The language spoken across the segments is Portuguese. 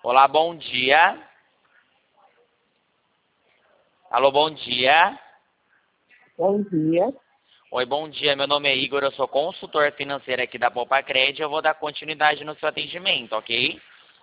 Olá, bom dia. Alô, bom dia. Bom dia. Oi, bom dia. Meu nome é Igor, eu sou consultor financeiro aqui da Poupa Cred. Eu vou dar continuidade no seu atendimento, ok?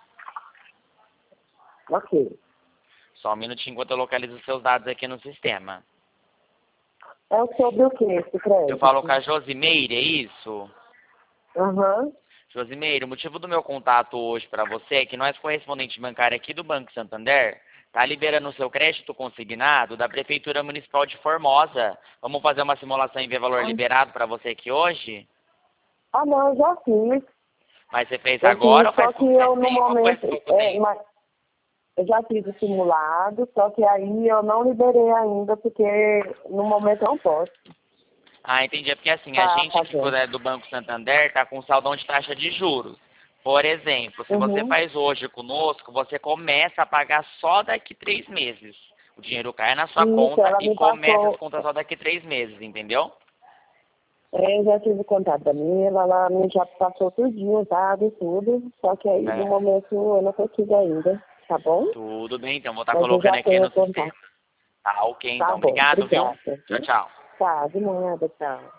Ok. Só um minutinho enquanto eu localizo os seus dados aqui no sistema. É sobre o que esse crédito? Eu falo com a Josimeire, é isso? Aham. Josimeire, o motivo do meu contato hoje para você é que nós, correspondente bancário aqui do Banco Santander, tá liberando o seu crédito consignado da Prefeitura Municipal de Formosa. Vamos fazer uma simulação e ver valor liberado para você aqui hoje? Não, eu já fiz. Mas você fez Eu agora fiz, ou faz só que pouco eu no tempo ou faz momento, pouco tempo? mas eu já fiz o simulado, só que aí eu não liberei ainda, porque no momento eu não posso Ah, entendi. É porque assim, a estar gente que fazendo. é do Banco Santander está com saldão de taxa de juros. Por exemplo, se você Uhum. faz hoje conosco, você começa a pagar só daqui 3 meses. O dinheiro cai na sua Isso, conta ela e me começa as passou, contas só daqui 3 meses, entendeu? eu já tive contato da minha, ela me já passou tudinho, sabe, tudo, só que aí no É. momento eu não consigo ainda, tá bom? Tudo bem, então vou estar Mas eu colocando já aqui tenho no contato. sistema. Tá, ok, Tá então. bom, Obrigado, viu? obrigada. Tchau, tchau. Tá, de nada, tchau.